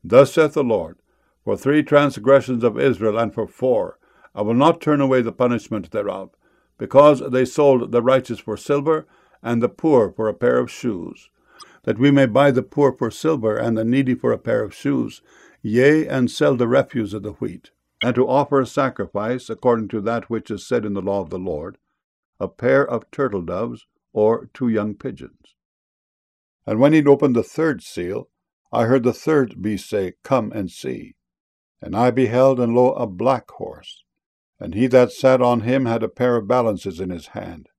Thus saith the Lord, for 3 transgressions of Israel, and for 4, I will not turn away the punishment thereof, because they sold the righteous for silver, and the poor for a pair of shoes, that we may buy the poor for silver, and the needy for a pair of shoes, yea, and sell the refuse of the wheat, and to offer a sacrifice, according to that which is said in the law of the Lord, a pair of turtle doves, or 2 young pigeons. And when he opened the 3rd seal, I heard the 3rd beast say, Come and see. And I beheld, and lo, a black horse, and he that sat on him had a pair of balances in his hand.